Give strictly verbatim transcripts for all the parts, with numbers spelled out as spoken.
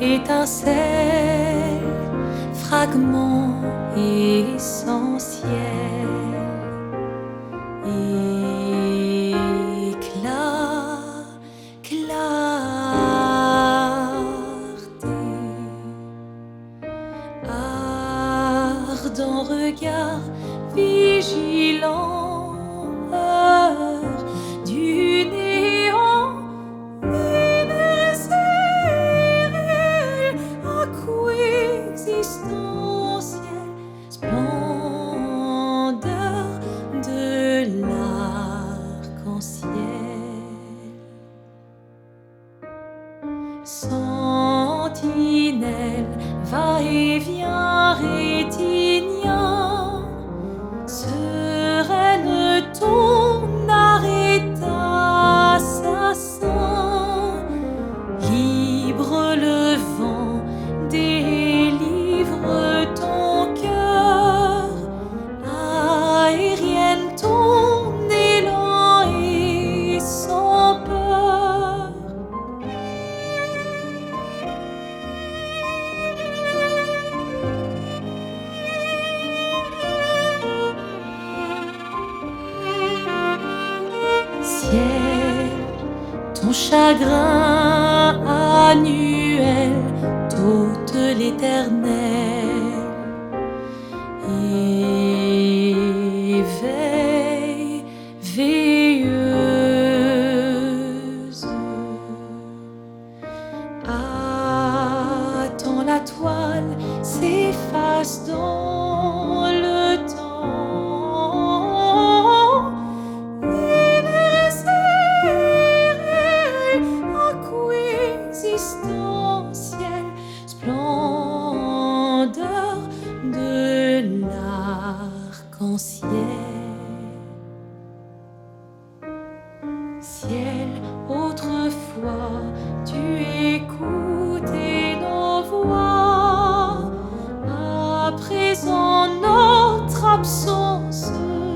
étincelle, fragment essentiel, éclat, clarté, ardent regard vigilant, heure du néant universel, coexistentiel, splendeur de l'arc-en-ciel, sentinelle, va-et-vient rétinien, sereine ton arrêt assassin, libre le vent délivre ton cœur, aérienne ton élan et sans peur. Ciel, ton chagrin annuel t'ôte l'éternel, éveille, veilleuse. Attends, la toile s'efface dans le temps, universel, coexistentiel, splendeur de l'arc-en-ciel. Ciel, autrefois tu écoutais nos voix, à présent notre absence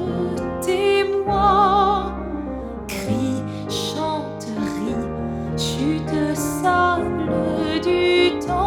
témoin. Cris, chante, ris, chute, sable du temps.